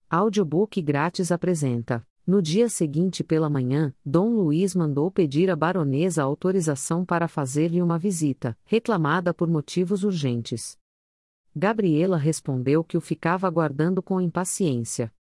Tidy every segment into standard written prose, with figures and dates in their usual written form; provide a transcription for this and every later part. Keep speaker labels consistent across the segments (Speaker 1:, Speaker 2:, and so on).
Speaker 1: Audiobook grátis apresenta. No dia seguinte pela manhã, Dom Luís mandou pedir à baronesa autorização para fazer-lhe uma visita, reclamada por motivos urgentes. Gabriela respondeu que o ficava aguardando com impaciência.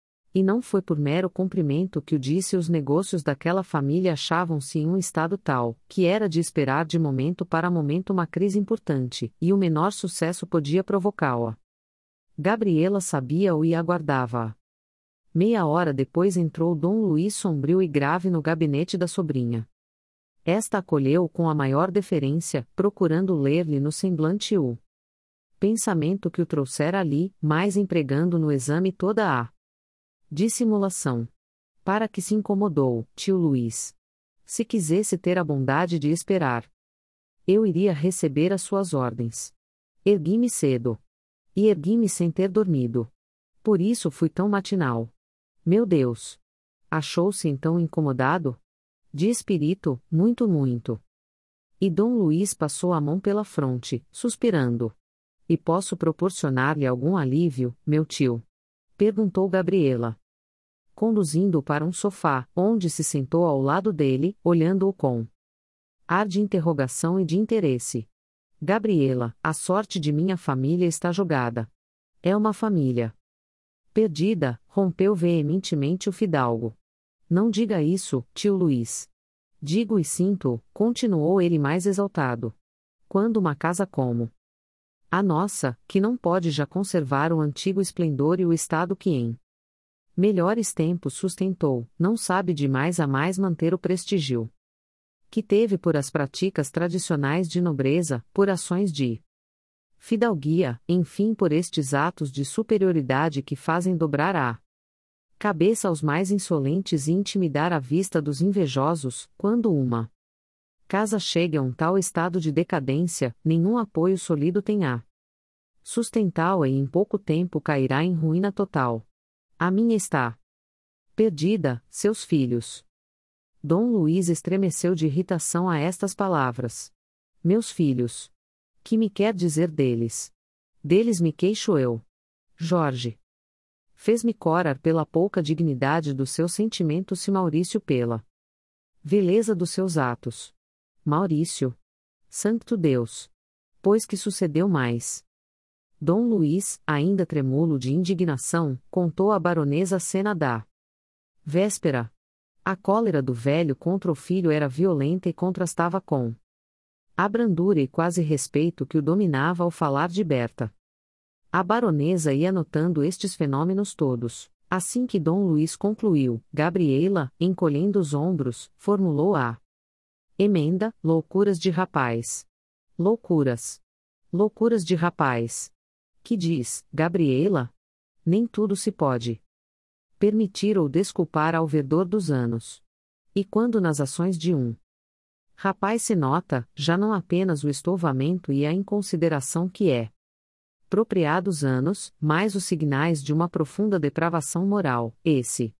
Speaker 1: E não foi por mero cumprimento que o disse: os negócios daquela família achavam-se em um estado tal, que era de esperar de momento para momento uma crise importante, e o menor sucesso podia provocá-la. Gabriela sabia-o e aguardava-a. Meia hora depois entrou Dom Luís sombrio e grave no gabinete da sobrinha. Esta acolheu-o com a maior deferência, procurando ler-lhe no semblante o pensamento que o trouxera ali, mas empregando no exame toda a dissimulação. Para que se incomodou, tio Luís? Se quisesse ter a bondade de esperar, eu iria receber as suas ordens. Ergui-me cedo. E ergui-me sem ter dormido. Por isso fui tão matinal. Meu Deus! Achou-se então incomodado? De espírito, muito, muito. E Dom Luís passou a mão pela fronte, suspirando. E posso proporcionar-lhe algum alívio, meu tio? Perguntou Gabriela, conduzindo-o para um sofá, onde se sentou ao lado dele, olhando-o com ar de interrogação e de interesse. Gabriela, a sorte de minha família está jogada. É uma família perdida, rompeu veementemente o fidalgo. Não diga isso, tio Luís. Digo e sinto, continuou ele mais exaltado. Quando uma casa como a nossa, que não pode já conservar o antigo esplendor e o estado que em melhores tempos sustentou, não sabe de mais a mais manter o prestígio que teve por as práticas tradicionais de nobreza, por ações de fidalguia, enfim por estes atos de superioridade que fazem dobrar a cabeça aos mais insolentes e intimidar a vista dos invejosos, quando uma casa chega a um tal estado de decadência, nenhum apoio sólido tem a sustentá-la e em pouco tempo cairá em ruína total. A minha está perdida, seus filhos. Dom Luís estremeceu de irritação a estas palavras. Meus filhos. Que me quer dizer deles? Deles me queixo eu. Jorge. Fez-me corar pela pouca dignidade do seu sentimento, se Maurício pela vileza dos seus atos. Maurício. Santo Deus. Pois que sucedeu mais? Dom Luís, ainda tremúlo de indignação, contou à baronesa a cena da véspera. A cólera do velho contra o filho era violenta e contrastava com a brandura e quase respeito que o dominava ao falar de Berta. A baronesa ia notando estes fenômenos todos. Assim que Dom Luís concluiu, Gabriela, encolhendo os ombros, formulou a emenda: loucuras de rapaz. Loucuras. Loucuras de rapaz. Que diz, Gabriela? Nem tudo se pode permitir ou desculpar ao verdor dos anos. E quando nas ações de um rapaz se nota, já não apenas o estouvamento e a inconsideração que é propriar dos anos, mas os signais de uma profunda depravação moral, esse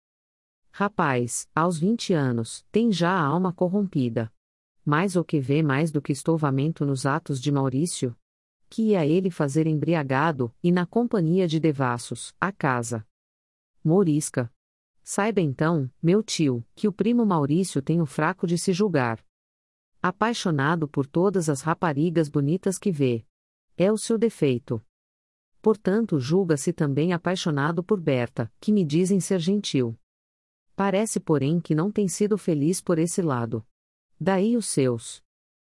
Speaker 1: rapaz, aos 20 anos, tem já a alma corrompida. Mas o que vê mais do que estouvamento nos atos de Maurício? Que ia ele fazer embriagado, e na companhia de devassos, a casa mourisca. Saiba então, meu tio, que o primo Maurício tem o fraco de se julgar apaixonado por todas as raparigas bonitas que vê. É o seu defeito. Portanto, julga-se também apaixonado por Berta, que me dizem ser gentil. Parece, porém, que não tem sido feliz por esse lado. Daí os seus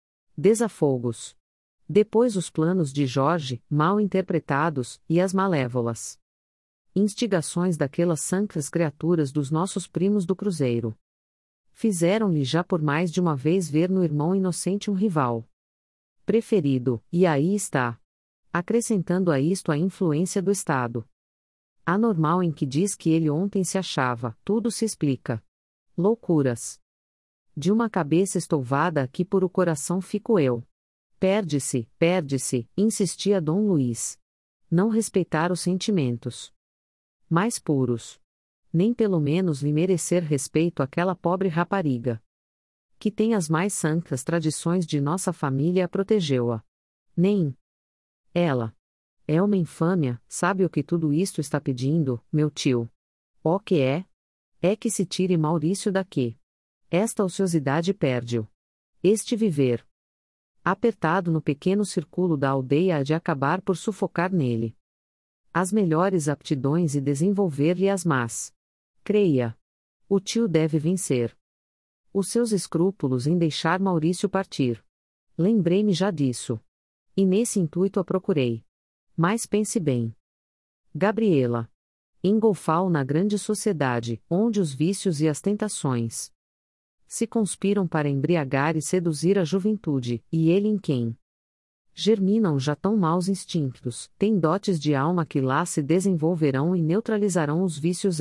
Speaker 1: desafogos. Depois os planos de Jorge, mal interpretados, e as malévolas instigações daquelas santas criaturas dos nossos primos do Cruzeiro. Fizeram-lhe já por mais de uma vez ver no irmão inocente um rival preferido, e aí está. Acrescentando a isto a influência do Estado anormal em que diz que ele ontem se achava, tudo se explica. Loucuras. De uma cabeça estouvada aqui por o coração fico eu. Perde-se, insistia Dom Luís. Não respeitar os sentimentos mais puros. Nem pelo menos lhe merecer respeito aquela pobre rapariga que tem as mais santas tradições de nossa família a protegeu-a. Nem ela. É uma infâmia, sabe o que tudo isto está pedindo, meu tio? Ó que é? É que se tire Maurício daqui. Esta ociosidade perde-o. Este viver apertado no pequeno círculo da aldeia há de acabar por sufocar nele as melhores aptidões e desenvolver-lhe as más. Creia. O tio deve vencer os seus escrúpulos em deixar Maurício partir. Lembrei-me já disso. E nesse intuito a procurei. Mas pense bem. Gabriela. Engolfá-o na grande sociedade, onde os vícios e as tentações se conspiram para embriagar e seduzir a juventude, e ele em quem germinam já tão maus instintos, tem dotes de alma que lá se desenvolverão e neutralizarão os vícios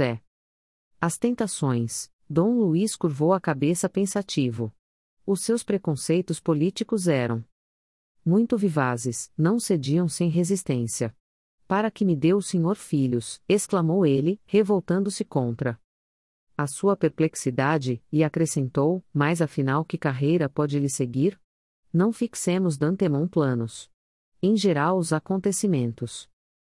Speaker 1: as tentações. Dom Luís curvou a cabeça pensativo. Os seus preconceitos políticos eram muito vivazes, não cediam sem resistência. Para que me dê o senhor filhos, exclamou ele, revoltando-se contra a sua perplexidade, e acrescentou, mas afinal que carreira pode lhe seguir? Não fixemos d'antemão planos. Em geral os acontecimentos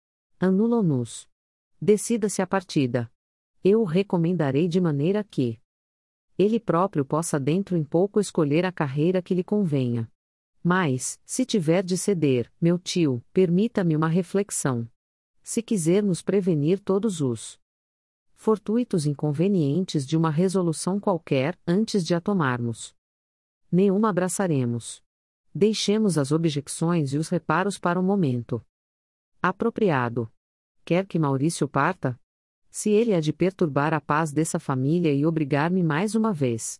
Speaker 1: anulam-nos. Decida-se a partida. Eu o recomendarei de maneira que ele próprio possa dentro em pouco escolher a carreira que lhe convenha. Mas, se tiver de ceder, meu tio, permita-me uma reflexão. Se quisermos prevenir todos os fortuitos inconvenientes de uma resolução qualquer, antes de a tomarmos, nenhuma abraçaremos. Deixemos as objecções e os reparos para o momento apropriado. Quer que Maurício parta? Se ele há de perturbar a paz dessa família e obrigar-me mais uma vez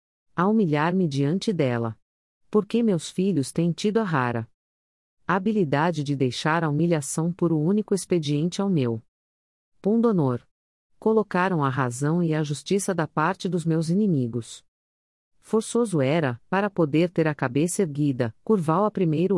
Speaker 1: a humilhar-me diante dela. Porque meus filhos têm tido a rara habilidade de deixar a humilhação por o único expediente ao meu pundonor. Colocaram a razão e a justiça da parte dos meus inimigos. Forçoso era, para poder ter a cabeça erguida, curvar-a primeiro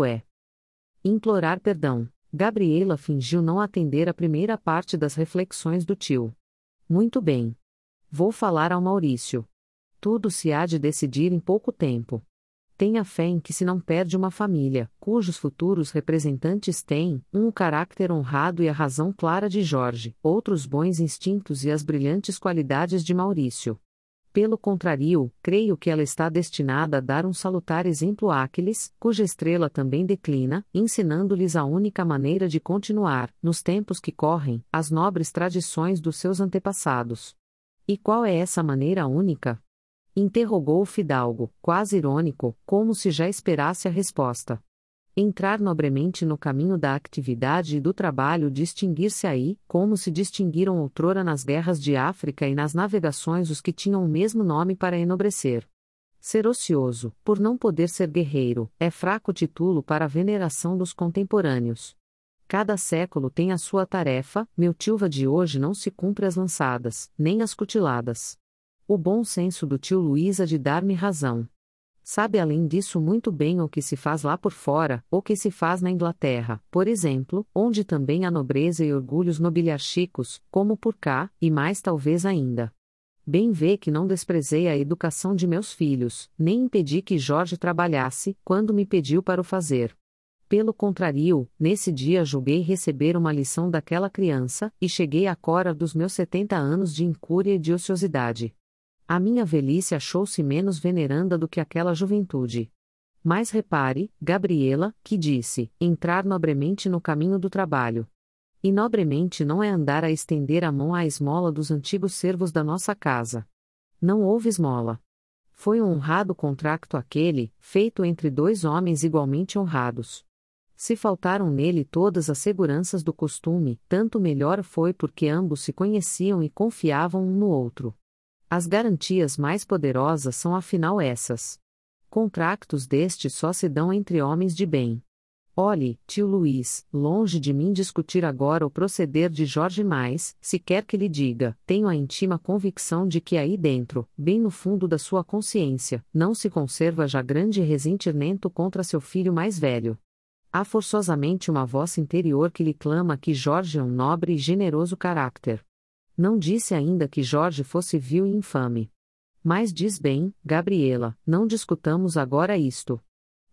Speaker 1: implorar perdão. Gabriela fingiu não atender a primeira parte das reflexões do tio. Muito bem. Vou falar ao Maurício. Tudo se há de decidir em pouco tempo. Tenha fé em que se não perde uma família, cujos futuros representantes têm, o caráter honrado e a razão clara de Jorge, outros bons instintos e as brilhantes qualidades de Maurício. Pelo contrário, creio que ela está destinada a dar um salutar exemplo àqueles, cuja estrela também declina, ensinando-lhes a única maneira de continuar, nos tempos que correm, as nobres tradições dos seus antepassados. E qual é essa maneira única? Interrogou o fidalgo, quase irônico, como se já esperasse a resposta. Entrar nobremente no caminho da atividade e do trabalho, distinguir-se aí, como se distinguiram outrora nas guerras de África e nas navegações os que tinham o mesmo nome para enobrecer. Ser ocioso, por não poder ser guerreiro, é fraco título para a veneração dos contemporâneos. Cada século tem a sua tarefa, meu tio de hoje não se cumpre as lançadas, nem as cutiladas. O bom senso do tio Luís há de dar-me razão. Sabe além disso muito bem o que se faz lá por fora, o que se faz na Inglaterra, por exemplo, onde também há nobreza e orgulhos nobiliárquicos, como por cá, e mais talvez ainda. Bem vê que não desprezei a educação de meus filhos, nem impedi que Jorge trabalhasse, quando me pediu para o fazer. Pelo contrário, nesse dia julguei receber uma lição daquela criança, e cheguei à cora dos meus 70 anos de incúria e de ociosidade. A minha velhice achou-se menos veneranda do que aquela juventude. Mas repare, Gabriela, que disse, entrar nobremente no caminho do trabalho. E nobremente não é andar a estender a mão à esmola dos antigos servos da nossa casa. Não houve esmola. Foi um honrado contrato aquele, feito entre dois homens igualmente honrados. Se faltaram nele todas as seguranças do costume, tanto melhor foi porque ambos se conheciam e confiavam um no outro. As garantias mais poderosas são afinal essas. Contratos destes só se dão entre homens de bem. Olhe, tio Luís, longe de mim discutir agora o proceder de Jorge, mais, se quer que lhe diga, tenho a íntima convicção de que aí dentro, bem no fundo da sua consciência, não se conserva já grande ressentimento contra seu filho mais velho. Há forçosamente uma voz interior que lhe clama que Jorge é um nobre e generoso caráter. Não disse ainda que Jorge fosse vil e infame. Mas diz bem, Gabriela, não discutamos agora isto.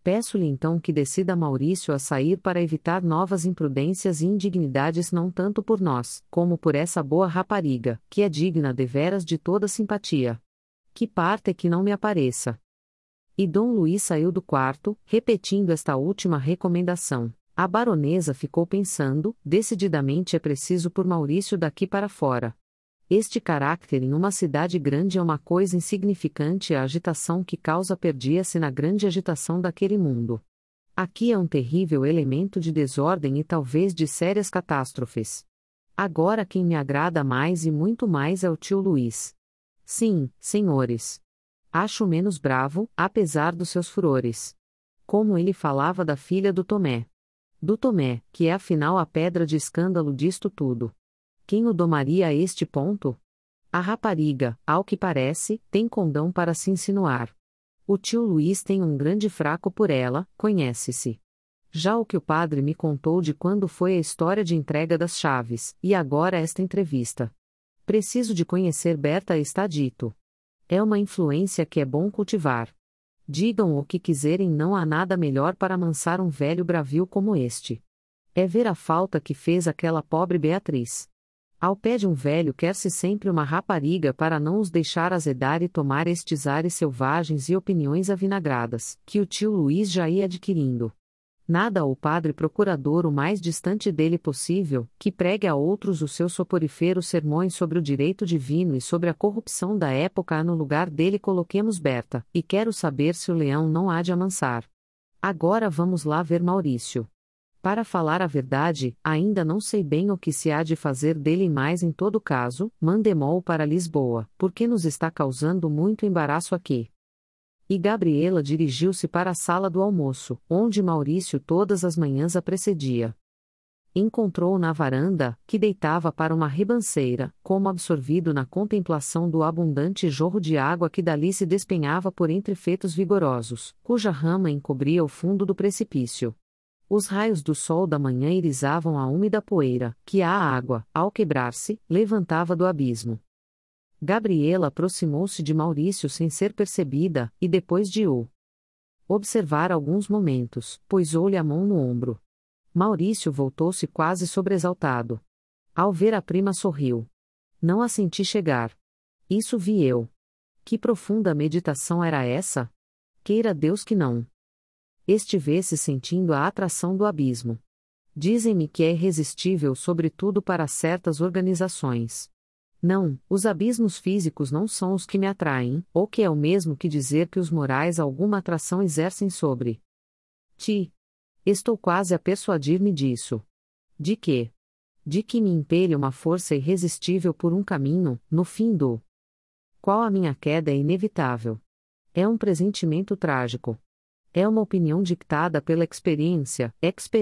Speaker 1: Peço-lhe então que decida Maurício a sair para evitar novas imprudências e indignidades não tanto por nós, como por essa boa rapariga, que é digna deveras de toda simpatia. Que parta é que não me apareça. E Dom Luís saiu do quarto, repetindo esta última recomendação. A baronesa ficou pensando, decididamente é preciso por Maurício daqui para fora. Este caráter em uma cidade grande é uma coisa insignificante e a agitação que causa perdia-se na grande agitação daquele mundo. Aqui é um terrível elemento de desordem e talvez de sérias catástrofes. Agora quem me agrada mais e muito mais é o tio Luís. Sim, senhores. Acho menos bravo, apesar dos seus furores. Como ele falava da filha do Tomé. Do Tomé, que é afinal a pedra de escândalo disto tudo. Quem o domaria a este ponto? A rapariga, ao que parece, tem condão para se insinuar. O tio Luís tem um grande fraco por ela, conhece-se. Já o que o padre me contou de quando foi a história de entrega das chaves, e agora esta entrevista. Preciso de conhecer Berta, está dito. É uma influência que é bom cultivar. Digam o que quiserem, não há nada melhor para amansar um velho bravio como este. É ver a falta que fez aquela pobre Beatriz. Ao pé de um velho quer-se sempre uma rapariga para não os deixar azedar e tomar estes ares selvagens e opiniões avinagradas, que o tio Luís já ia adquirindo. Nada ao padre procurador o mais distante dele possível, que pregue a outros os seus soporíferos sermões sobre o direito divino e sobre a corrupção da época. No lugar dele coloquemos Berta, e quero saber se o leão não há de amansar. Agora vamos lá ver Maurício. Para falar a verdade, ainda não sei bem o que se há de fazer dele, mas em todo caso, mandemo-o para Lisboa, porque nos está causando muito embaraço aqui. E Gabriela dirigiu-se para a sala do almoço, onde Maurício todas as manhãs a precedia. Encontrou-o na varanda, que deitava para uma ribanceira, como absorvido na contemplação do abundante jorro de água que dali se despenhava por entre fetos vigorosos, cuja rama encobria o fundo do precipício. Os raios do sol da manhã irisavam a úmida poeira, que a água, ao quebrar-se, levantava do abismo. Gabriela aproximou-se de Maurício sem ser percebida, e depois de o observar alguns momentos, pôs-lhe a mão no ombro. Maurício voltou-se quase sobressaltado. Ao ver a prima sorriu. Não a senti chegar. Isso vi eu. Que profunda meditação era essa? Queira Deus que não estivesse sentindo a atração do abismo. Dizem-me que é irresistível sobretudo para certas organizações. Não, os abismos físicos não são os que me atraem, ou que é o mesmo que dizer que os morais alguma atração exercem sobre ti. Estou quase a persuadir-me disso. De quê? De que me impele uma força irresistível por um caminho, no fim do qual a minha queda é inevitável. É um pressentimento trágico. É uma opinião dictada pela experiência.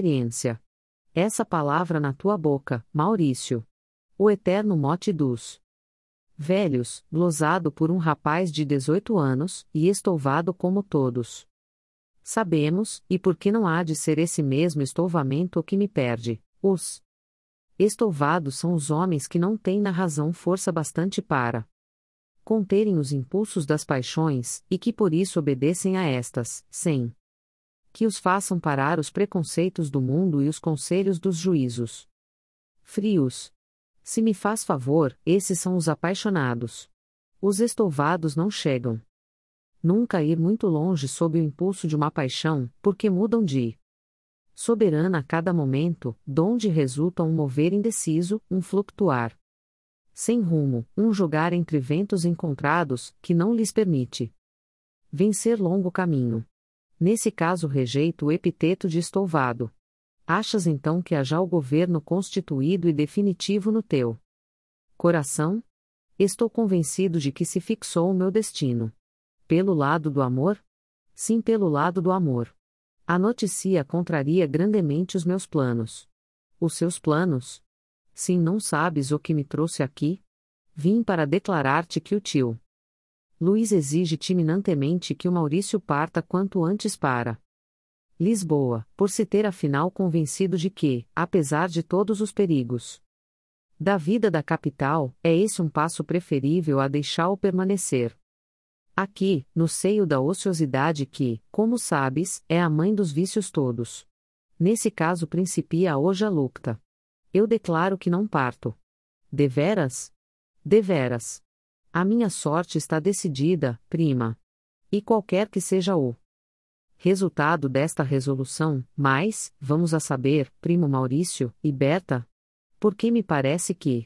Speaker 1: Essa palavra na tua boca, Maurício. O eterno mote dos velhos, glosado por um rapaz de 18 anos, e estouvado como todos sabemos, e por que não há de ser esse mesmo estouvamento o que me perde? Os estouvados são os homens que não têm na razão força bastante para conterem os impulsos das paixões, e que por isso obedecem a estas, sem que os façam parar os preconceitos do mundo e os conselhos dos juízos frios. Se me faz favor, esses são os apaixonados. Os estouvados não chegam nunca a ir muito longe sob o impulso de uma paixão, porque mudam de soberana a cada momento, donde resulta um mover indeciso, um fluctuar sem rumo, um jogar entre ventos encontrados, que não lhes permite vencer longo caminho. Nesse caso rejeito o epiteto de estouvado. Achas então que há já o governo constituído e definitivo no teu coração? Estou convencido de que se fixou o meu destino. Pelo lado do amor? Sim, pelo lado do amor. A notícia contraria grandemente os meus planos. Os seus planos? Sim, não sabes o que me trouxe aqui? Vim para declarar-te que o tio Luís exige terminantemente que o Maurício parta quanto antes para Lisboa, por se ter afinal convencido de que, apesar de todos os perigos da vida da capital, é esse um passo preferível a deixá-lo permanecer Aqui, no seio da ociosidade que, como sabes, é a mãe dos vícios todos. Nesse caso principia a hoja lucta. Eu declaro que não parto. Deveras? Deveras. A minha sorte está decidida, prima. E qualquer que seja o resultado desta resolução, mas, vamos a saber, primo Maurício, e Berta? Porque me parece que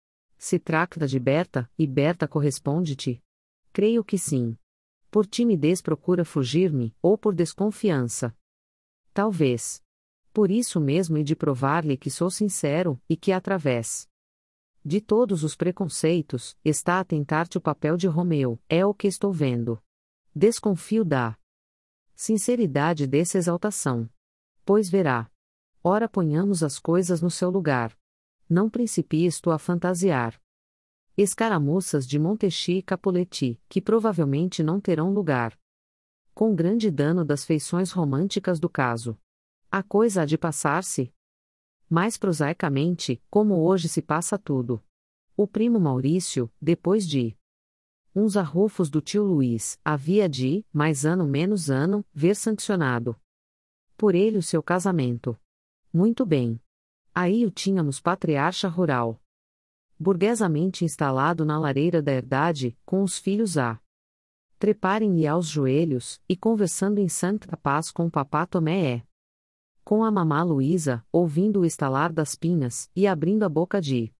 Speaker 1: se trata de Berta, e Berta corresponde-te? Creio que sim. Por timidez procura fugir-me, ou por desconfiança? Talvez. Por isso mesmo e de provar-lhe que sou sincero, e que através de todos os preconceitos, está a tentar-te o papel de Romeu, é o que estou vendo. Desconfio da sinceridade dessa exaltação. Pois verá. Ora ponhamos as coisas no seu lugar. Não principies tu a fantasiar escaramuças de Montechy e Capuletti, que provavelmente não terão lugar. Com grande dano das feições românticas do caso. A coisa há de passar-se. Mais prosaicamente, como hoje se passa tudo. O primo Maurício, depois de uns arrufos do tio Luís, havia de, mais ano menos ano, ver sancionado por ele o seu casamento. Muito bem. Aí o tínhamos patriarca rural, burguesamente instalado na lareira da herdade, com os filhos a treparem-lhe aos joelhos, e conversando em santa paz com o papá Tomé. Com a mamá Luísa, ouvindo o estalar das pinhas, e abrindo a boca de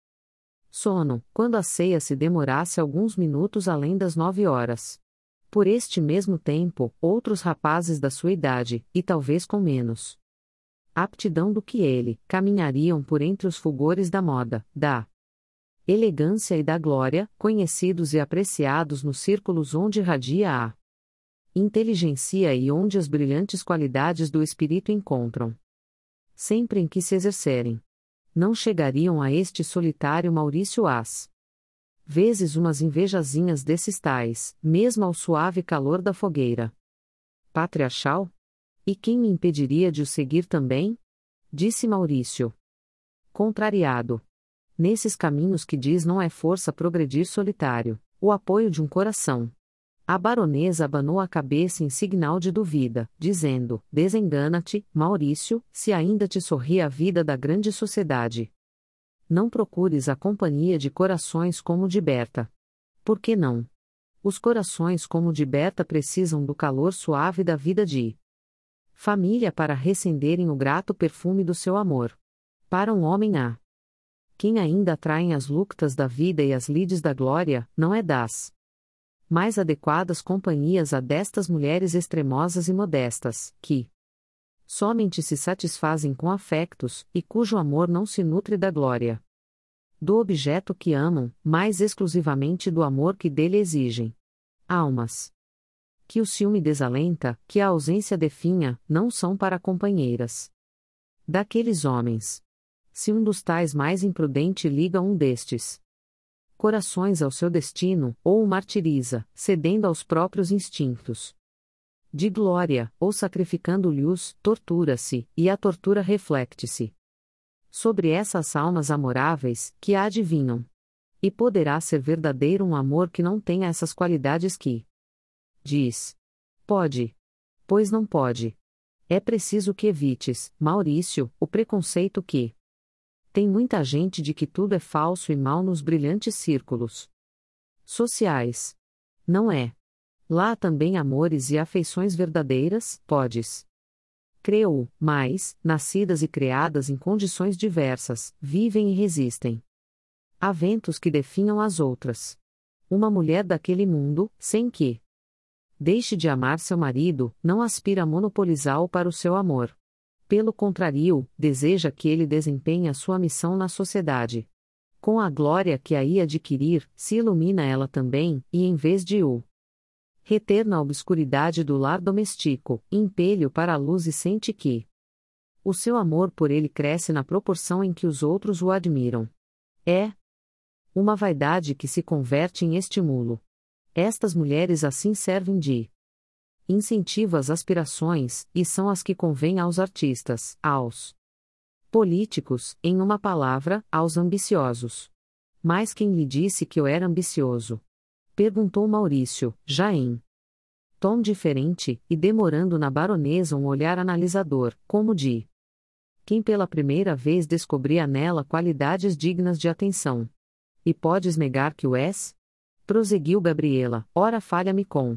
Speaker 1: sono, quando a ceia se demorasse alguns minutos além das 9 horas. Por este mesmo tempo, outros rapazes da sua idade, e talvez com menos aptidão do que ele, caminhariam por entre os fulgores da moda, da elegância e da glória, conhecidos e apreciados nos círculos onde irradia a inteligência e onde as brilhantes qualidades do espírito encontram sempre em que se exercerem. Não chegariam a este solitário Maurício às vezes umas invejazinhas desses tais, mesmo ao suave calor da fogueira patriarcal? E quem me impediria de o seguir também? Disse Maurício. Contrariado. Nesses caminhos que diz não é força progredir solitário, o apoio de um coração. A baronesa abanou a cabeça em signal de dúvida, dizendo: desengana-te, Maurício, se ainda te sorri a vida da grande sociedade. Não procures a companhia de corações como o de Berta. Por que não? Os corações como o de Berta precisam do calor suave da vida de família para recenderem o grato perfume do seu amor. Para um homem há quem ainda atraem as luctas da vida e as lides da glória, não é das mais adequadas companhias a destas mulheres extremosas e modestas, que somente se satisfazem com afectos, e cujo amor não se nutre da glória do objeto que amam, mais exclusivamente do amor que dele exigem. Almas que o ciúme desalenta, que a ausência definha, não são para companheiras daqueles homens. Se um dos tais mais imprudente liga um destes corações ao seu destino, ou o martiriza, cedendo aos próprios instintos de glória, ou sacrificando-lhe-os, tortura-se, e a tortura reflecte-se sobre essas almas amoráveis, que a adivinham. E poderá ser verdadeiro um amor que não tenha essas qualidades que diz. Pode. Pois não pode. É preciso que evites, Maurício, o preconceito que tem muita gente de que tudo é falso e mal nos brilhantes círculos sociais. Não é. Lá há também amores e afeições verdadeiras, podes. Creu, mas, nascidas e criadas em condições diversas, vivem e resistem. Há ventos que definham as outras. Uma mulher daquele mundo, sem que deixe de amar seu marido, não aspira a monopolizá-lo para o seu amor. Pelo contrário, deseja que ele desempenhe a sua missão na sociedade. Com a glória que aí adquirir, se ilumina ela também, e em vez de o reter na obscuridade do lar domestico, impele-o para a luz e sente que o seu amor por ele cresce na proporção em que os outros o admiram. É uma vaidade que se converte em estímulo. Estas mulheres assim servem de incentivo às aspirações, e são as que convêm aos artistas, aos políticos, em uma palavra, aos ambiciosos. Mas quem lhe disse que eu era ambicioso? Perguntou Maurício, já em tom diferente, e demorando na baronesa um olhar analisador, como de quem pela primeira vez descobria nela qualidades dignas de atenção. E podes negar que o és? Prosseguiu Gabriela, ora falha-me com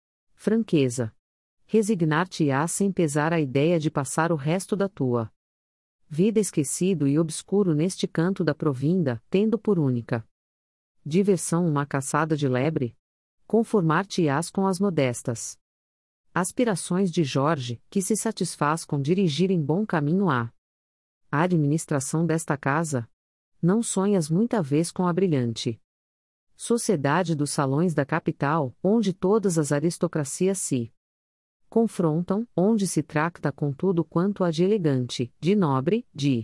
Speaker 1: franqueza. Resignar-te-ás sem pesar a ideia de passar o resto da tua vida esquecido e obscuro neste canto da provinda, tendo por única diversão uma caçada de lebre? Conformar-te-ás com as modestas aspirações de Jorge, que se satisfaz com dirigir em bom caminho a administração desta casa? Não sonhas muita vez com a brilhante sociedade dos salões da capital, onde todas as aristocracias se confrontam, onde se trata com tudo quanto há de elegante, de nobre, de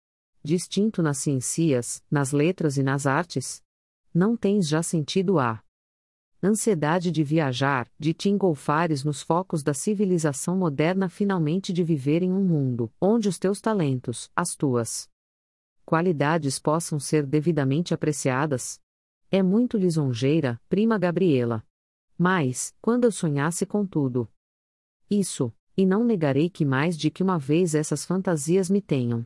Speaker 1: distinto nas ciências, nas letras e nas artes? Não tens já sentido a ansiedade de viajar, de te engolfares nos focos da civilização moderna, finalmente de viver em um mundo onde os teus talentos, as tuas qualidades possam ser devidamente apreciadas? É muito lisonjeira, prima Gabriela. Mas, quando eu sonhasse com tudo isso, e não negarei que mais de que uma vez essas fantasias me tenham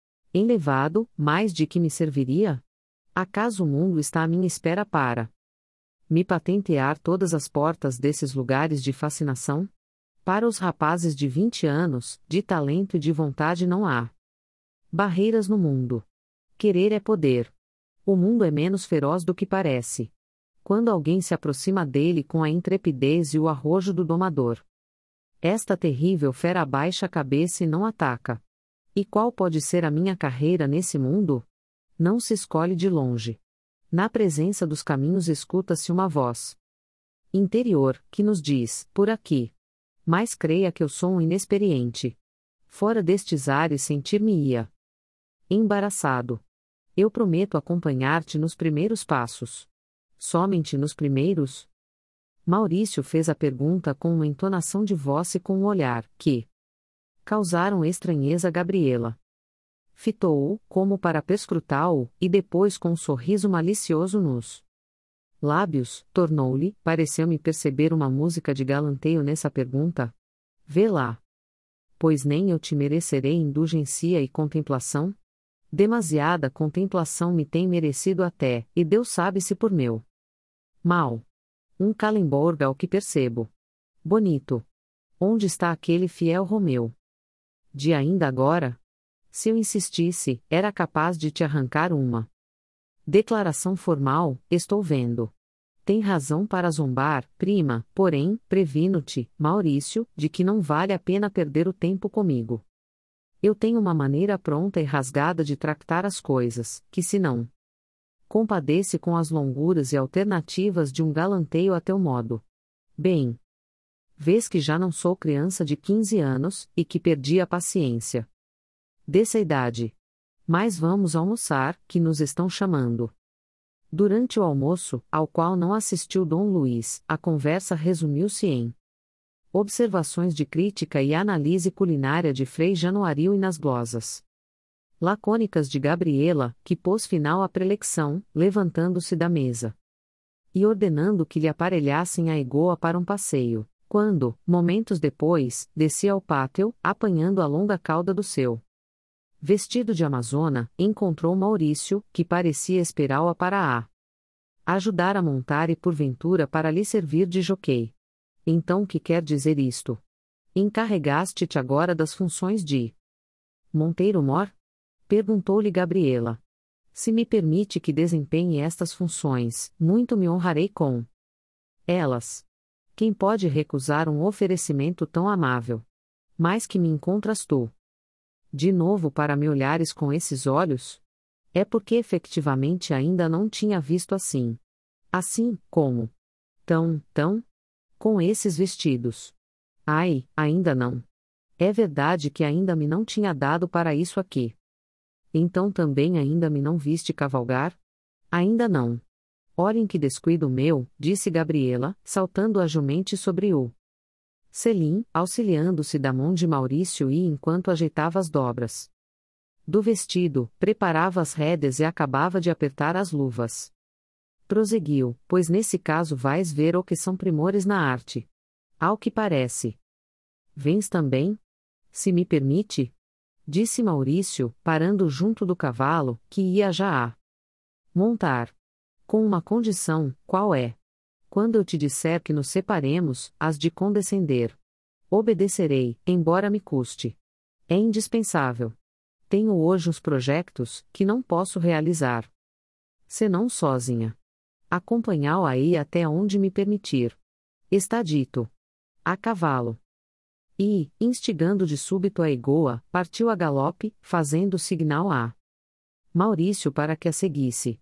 Speaker 1: enlevado, mais de que me serviria? Acaso o mundo está à minha espera para me patentear todas as portas desses lugares de fascinação? Para os rapazes de 20 anos, de talento e de vontade não há barreiras no mundo. Querer é poder. O mundo é menos feroz do que parece quando alguém se aproxima dele com a intrepidez e o arrojo do domador. Esta terrível fera abaixa a cabeça e não ataca. E qual pode ser a minha carreira nesse mundo? Não se escolhe de longe. Na presença dos caminhos escuta-se uma voz interior, que nos diz, por aqui. Mas creia que eu sou um inexperiente. Fora destes ares sentir-me-ia embaraçado. Eu prometo acompanhar-te nos primeiros passos. Somente nos primeiros? Maurício fez a pergunta com uma entonação de voz e com um olhar, que causaram estranheza a Gabriela. Fitou-o, como para perscrutá-o, e depois com um sorriso malicioso nos lábios, tornou-lhe, pareceu-me perceber uma música de galanteio nessa pergunta. Vê lá. Pois nem eu te merecerei indulgência e contemplação? Demasiada contemplação me tem merecido até, e Deus sabe se por meu mal. Um Calemborga ao que percebo. Bonito. Onde está aquele fiel Romeu? De ainda agora? Se eu insistisse, era capaz de te arrancar uma declaração formal, estou vendo. Tem razão para zombar, prima, porém, previno-te, Maurício, de que não vale a pena perder o tempo comigo. Eu tenho uma maneira pronta e rasgada de tractar as coisas, que se não compadece com as longuras e alternativas de um galanteio a teu modo. Bem, vês que já não sou criança de 15 anos, e que perdi a paciência dessa idade. Mas vamos almoçar, que nos estão chamando. Durante o almoço, ao qual não assistiu Dom Luís, a conversa resumiu-se em observações de crítica e análise culinária de Frei Januário e nas glosas lacônicas de Gabriela, que pôs final à prelecção, levantando-se da mesa e ordenando que lhe aparelhassem a egoa para um passeio, quando, momentos depois, descia ao pátio, apanhando a longa cauda do seu vestido de amazona, encontrou Maurício, que parecia esperá-la para ajudar a montar e porventura para lhe servir de joquei. Então, que quer dizer isto? Encarregaste-te agora das funções de Monteiro Mor? Perguntou-lhe Gabriela. Se me permite que desempenhe estas funções, muito me honrarei com elas. Quem pode recusar um oferecimento tão amável? Mais que me encontras tu. De novo para me olhares com esses olhos? É porque efetivamente ainda não tinha visto assim. Assim, como? Tão, com esses vestidos. Ai, ainda não. É verdade que ainda me não tinha dado para isso aqui. Então também ainda me não viste cavalgar? Ainda não. Olhem que descuido meu, disse Gabriela, saltando a jumente sobre o selim, auxiliando-se da mão de Maurício e enquanto ajeitava as dobras do vestido, preparava as rédeas e acabava de apertar as luvas. Prosseguiu, pois nesse caso vais ver o que são primores na arte. Ao que parece. Vens também? Se me permite? Disse Maurício, parando junto do cavalo, que ia já a montar. Com uma condição, qual é? Quando eu te disser que nos separemos, has de condescender. Obedecerei, embora me custe. É indispensável. Tenho hoje uns projetos, que não posso realizar. Senão sozinha. Acompanhá-o aí até onde me permitir. Está dito. A cavalo. E, instigando de súbito a egoa, partiu a galope, fazendo signal a Maurício para que a seguisse.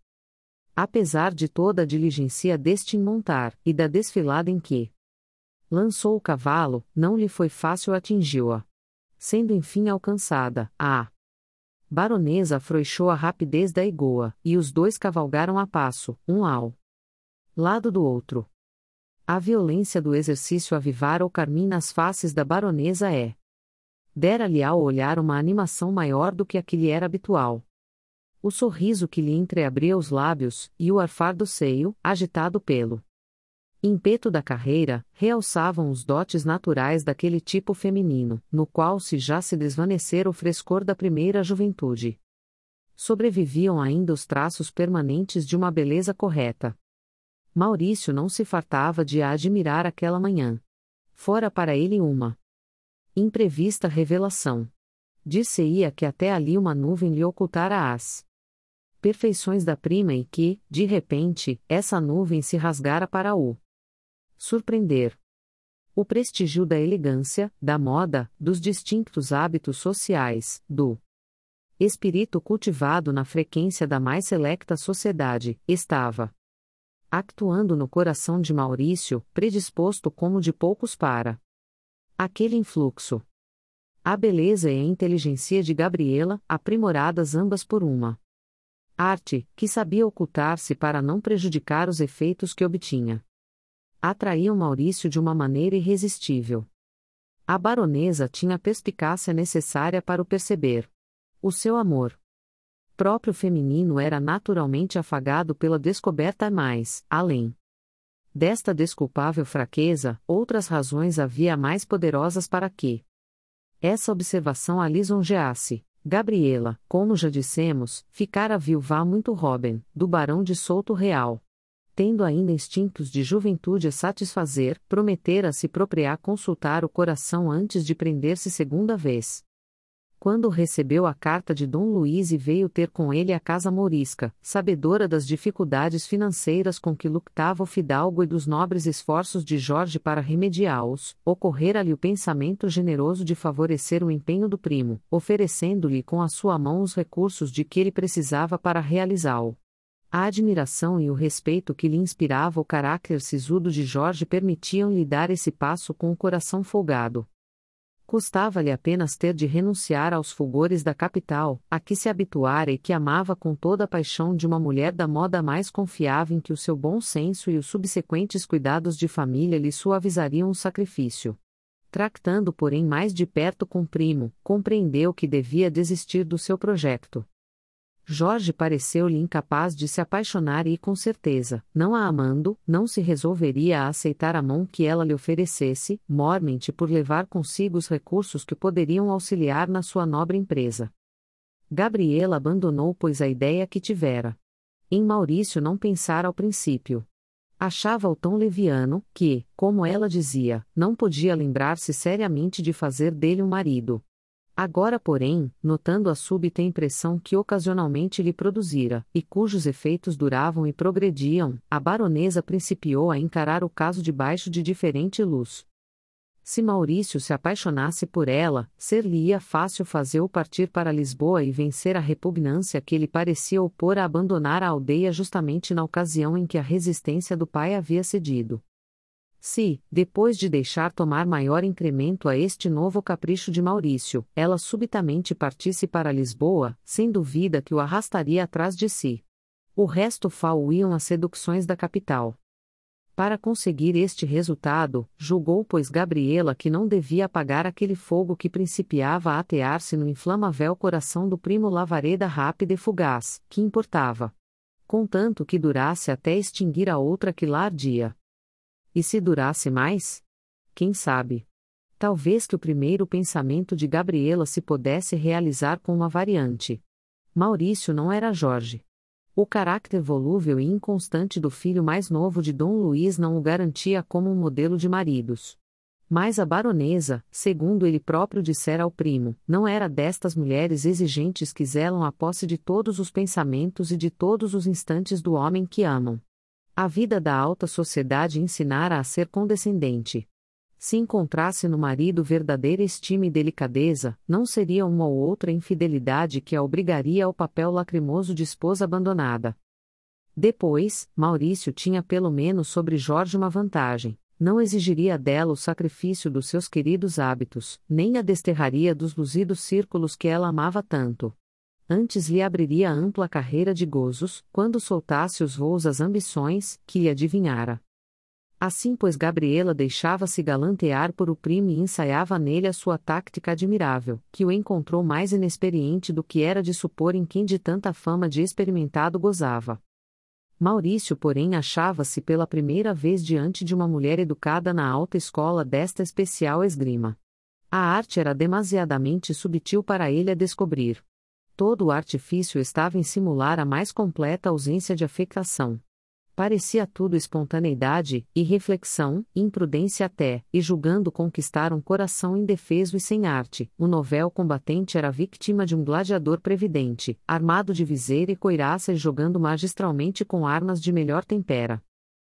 Speaker 1: Apesar de toda a diligência deste em montar, e da desfilada em que lançou o cavalo, não lhe foi fácil atingi-la. Sendo enfim alcançada, a baronesa afrouxou a rapidez da egoa, e os dois cavalgaram a passo, um ao lado do outro. A violência do exercício avivara o carmim nas faces da baronesa dera-lhe ao olhar uma animação maior do que a que lhe era habitual. O sorriso que lhe entreabria os lábios, e o arfar do seio, agitado pelo ímpeto da carreira, realçavam os dotes naturais daquele tipo feminino, no qual se desvanecera o frescor da primeira juventude. Sobreviviam ainda os traços permanentes de uma beleza correta. Maurício não se fartava de a admirar aquela manhã. Fora para ele uma imprevista revelação. Dir-se-ia que até ali uma nuvem lhe ocultara as perfeições da prima e que, de repente, essa nuvem se rasgara para o surpreender. O prestígio da elegância, da moda, dos distintos hábitos sociais, do espírito cultivado na frequência da mais selecta sociedade, estava actuando no coração de Maurício, predisposto como de poucos para aquele influxo. A beleza e a inteligência de Gabriela, aprimoradas ambas por uma arte, que sabia ocultar-se para não prejudicar os efeitos que obtinha, atraíam Maurício de uma maneira irresistível. A baronesa tinha a perspicácia necessária para o perceber. O seu amor próprio feminino era naturalmente afagado pela descoberta mais, além desta desculpável fraqueza, outras razões havia mais poderosas para que essa observação a lisonjeasse. Gabriela, como já dissemos, ficara viúva muito Robin, do barão de Souto Real. Tendo ainda instintos de juventude a satisfazer, prometera-se propriar consultar o coração antes de prender-se segunda vez. Quando recebeu a carta de Dom Luís e veio ter com ele a casa mourisca, sabedora das dificuldades financeiras com que luctava o fidalgo e dos nobres esforços de Jorge para remediá-los, ocorrera-lhe o pensamento generoso de favorecer o empenho do primo, oferecendo-lhe com a sua mão os recursos de que ele precisava para realizá-lo. A admiração e o respeito que lhe inspirava o caráter sisudo de Jorge permitiam-lhe dar esse passo com o coração folgado. Custava-lhe apenas ter de renunciar aos fulgores da capital, a que se habituara e que amava com toda a paixão de uma mulher da moda mais confiava em que o seu bom senso e os subsequentes cuidados de família lhe suavizariam o sacrifício. Tractando porém mais de perto com o primo, compreendeu que devia desistir do seu projeto. Jorge pareceu-lhe incapaz de se apaixonar e, com certeza, não a amando, não se resolveria a aceitar a mão que ela lhe oferecesse, mormente por levar consigo os recursos que poderiam auxiliar na sua nobre empresa. Gabriela abandonou pois a ideia que tivera. Em Maurício não pensara ao princípio. Achava-o tão leviano, que, como ela dizia, não podia lembrar-se seriamente de fazer dele um marido. Agora, porém, notando a súbita impressão que ocasionalmente lhe produzira, e cujos efeitos duravam e progrediam, a baronesa principiou a encarar o caso debaixo de diferente luz. Se Maurício se apaixonasse por ela, ser-lhe-ia fácil fazê-o partir para Lisboa e vencer a repugnância que lhe parecia opor a abandonar a aldeia justamente na ocasião em que a resistência do pai havia cedido. Se, depois de deixar tomar maior incremento a este novo capricho de Maurício, ela subitamente partisse para Lisboa, sem dúvida que o arrastaria atrás de si. O resto fal-iam as seduções da capital. Para conseguir este resultado, julgou pois Gabriela que não devia apagar aquele fogo que principiava a atear-se no inflamável coração do primo lavareda rápida e fugaz, que importava contanto que durasse até extinguir a outra que lá ardia. E se durasse mais? Quem sabe? Talvez que o primeiro pensamento de Gabriela se pudesse realizar com uma variante. Maurício não era Jorge. O caráter volúvel e inconstante do filho mais novo de Dom Luís não o garantia como um modelo de maridos. Mas a baronesa, segundo ele próprio dissera ao primo, não era destas mulheres exigentes que zelam a posse de todos os pensamentos e de todos os instantes do homem que amam. A vida da alta sociedade ensinara a ser condescendente. Se encontrasse no marido verdadeira estima e delicadeza, não seria uma ou outra infidelidade que a obrigaria ao papel lacrimoso de esposa abandonada. Depois, Maurício tinha pelo menos sobre Jorge uma vantagem: não exigiria dela o sacrifício dos seus queridos hábitos, nem a desterraria dos luzidos círculos que ela amava tanto. Antes lhe abriria ampla carreira de gozos, quando soltasse os voos às ambições, que lhe adivinhara. Assim pois Gabriela deixava-se galantear por o primo e ensaiava nele a sua tática admirável, que o encontrou mais inexperiente do que era de supor em quem de tanta fama de experimentado gozava. Maurício, porém, achava-se pela primeira vez diante de uma mulher educada na alta escola desta especial esgrima. A arte era demasiadamente subtil para ele a descobrir. Todo o artifício estava em simular a mais completa ausência de afectação. Parecia tudo espontaneidade, irreflexão, imprudência até, e julgando conquistar um coração indefeso e sem arte, o novel combatente era vítima de um gladiador previdente, armado de viseira e coiraça e jogando magistralmente com armas de melhor tempera.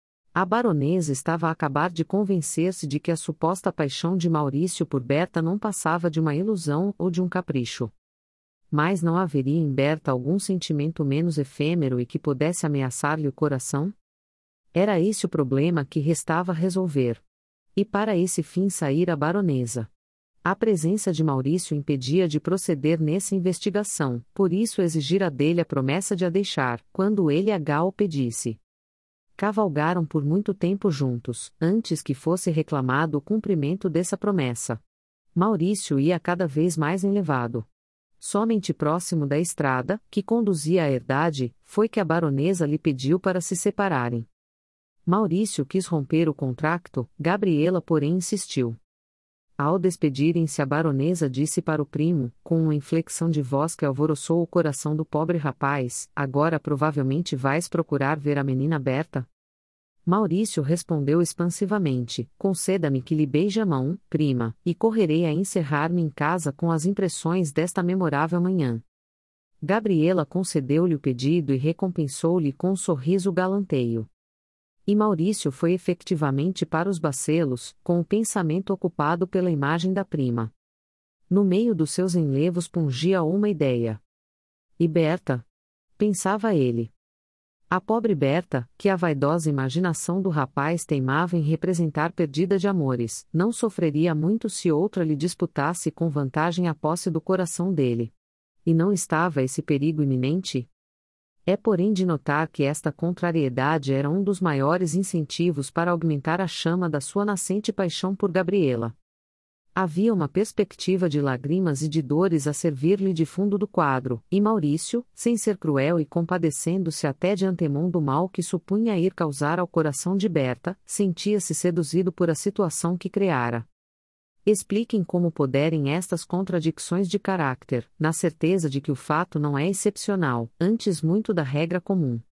Speaker 1: A baronesa estava a acabar de convencer-se de que a suposta paixão de Maurício por Berta não passava de uma ilusão ou de um capricho. Mas não haveria em Berta algum sentimento menos efêmero e que pudesse ameaçar-lhe o coração? Era esse o problema que restava resolver. E para esse fim saíra a baronesa. A presença de Maurício impedia de proceder nessa investigação, por isso exigira dele a promessa de a deixar, quando ele a o pedisse. Cavalgaram por muito tempo juntos, antes que fosse reclamado o cumprimento dessa promessa. Maurício ia cada vez mais enlevado. Somente próximo da estrada, que conduzia à herdade, foi que a baronesa lhe pediu para se separarem. Maurício quis romper o contrato, Gabriela porém insistiu. Ao despedirem-se, a baronesa disse para o primo, com uma inflexão de voz que alvoroçou o coração do pobre rapaz: agora provavelmente vais procurar ver a menina Berta? Maurício respondeu expansivamente: conceda-me que lhe beije a mão, prima, e correrei a encerrar-me em casa com as impressões desta memorável manhã. Gabriela concedeu-lhe o pedido e recompensou-lhe com um sorriso galanteio. E Maurício foi efetivamente para os Bacelos, com o pensamento ocupado pela imagem da prima. No meio dos seus enlevos pungia uma ideia. E Berta? Pensava ele. A pobre Berta, que a vaidosa imaginação do rapaz teimava em representar perdida de amores, não sofreria muito se outra lhe disputasse com vantagem a posse do coração dele. E não estava esse perigo iminente? É porém de notar que esta contrariedade era um dos maiores incentivos para aumentar a chama da sua nascente paixão por Gabriela. Havia uma perspectiva de lágrimas e de dores a servir-lhe de fundo do quadro, e Maurício, sem ser cruel e compadecendo-se até de antemão do mal que supunha ir causar ao coração de Berta, sentia-se seduzido por a situação que criara. Expliquem como puderem estas contradições de caráter, na certeza de que o fato não é excepcional, antes muito da regra comum.